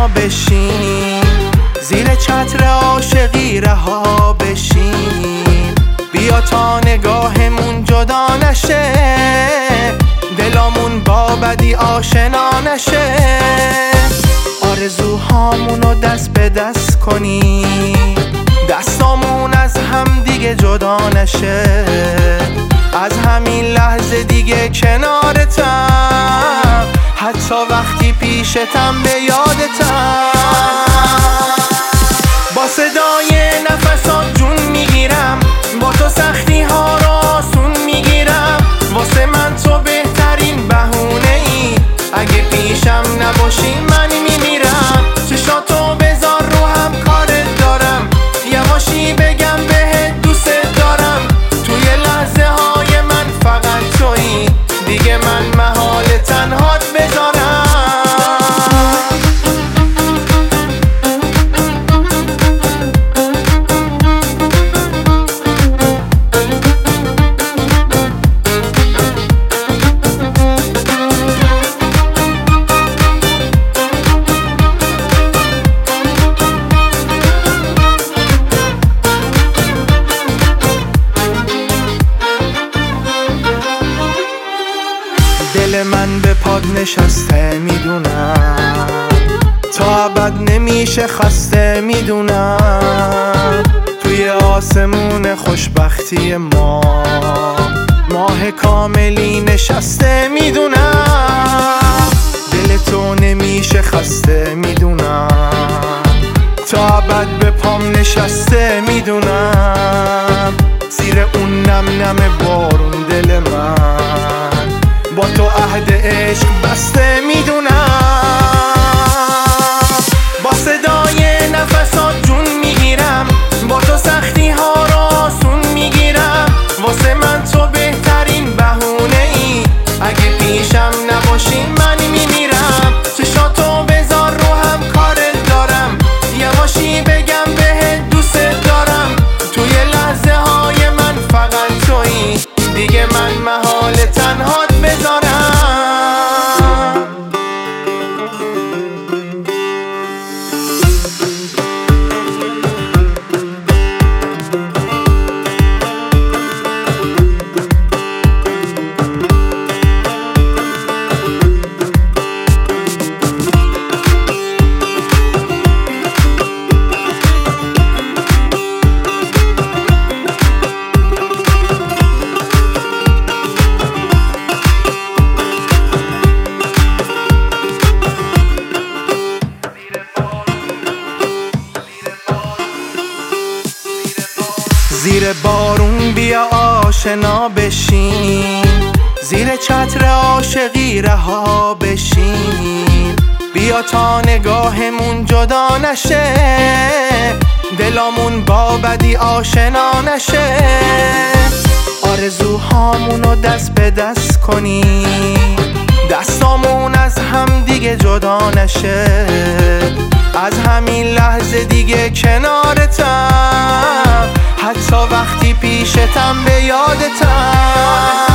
آشنا بشیم، زیر چتر عاشقی رها بشیم. بیا تا نگاهمون جدا نشه، دلامون با بدی آشنا نشه. آرزوهامونو دست به دست کنیم، دستامون از هم دیگه جدا نشه. از همین لحظه دیگه کنارتم، حتی وقتی پیشتم به یادتم. با صدای نفسات جون میگیرم، با تو سختی ها رو آسون میگیرم. واسه من تو بهترین بهونه ای، اگه پیشم نباشی من میمیرم. چشاتو بذار رو هم کارت دارم، یواشی بگم بهت دوست دارم. توی لحظه های من فقط تویی، دیگه من محال تنهات بذارم. دل من به پاد نشسته میدونم، تا ابد نمیشه خسته میدونم. توی آسمون خوشبختی ما ماه کاملی نشسته میدونم. دل تو نمیشه خسته میدونم، تا ابد به پام نشسته میدونم. زیر اون نم نم بارون دل من با تو عهد عشق بسته میدونم. با صدای نفسات جون میگیرم، با تو سختی ها رو آسون میگیرم. واسه من تو بهترین بهونه ای، اگه پیشم نباشی من میمیرم. چشاتو بذار رو هم کارت دارم، یواشی بگم بهت دوست دارم. توی لحظه های من فقط تویی، دیگه من محال تنهات بذارم. زیر بارون بیا آشنا بشیم، زیر چتر عاشقی رها بشیم. بیا تا نگاهمون جدا نشه، دلامون با بدی آشنا نشه. آرزوهامونو دست به دست کنیم، دستامون از هم دیگه جدا نشه. از همین لحظه دیگه کنارتم، حتی وقتی پیشتم به یادتم.